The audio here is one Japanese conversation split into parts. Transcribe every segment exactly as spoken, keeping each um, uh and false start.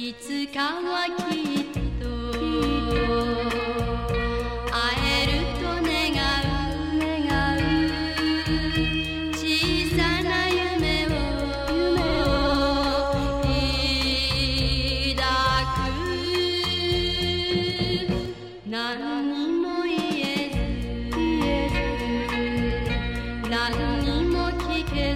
いつかはきっと会えると願う小さな夢を抱く何にも言えず何にも聞けず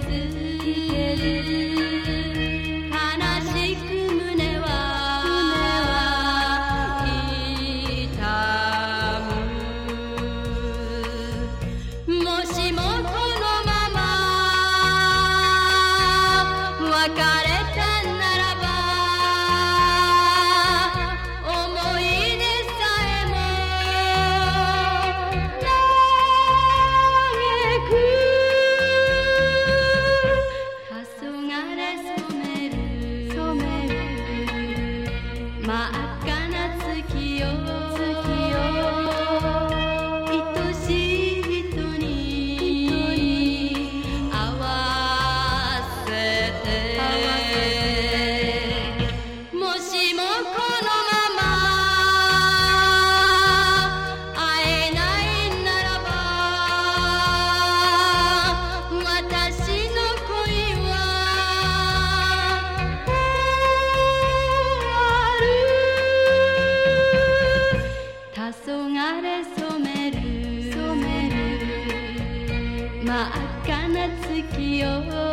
別れたならば思い出さえも嘆く黄昏染める真っ赤な月よ愛しい人に合わせてもしもこのまま会えないならば私の恋は終わる黄昏染める真っ赤な月よ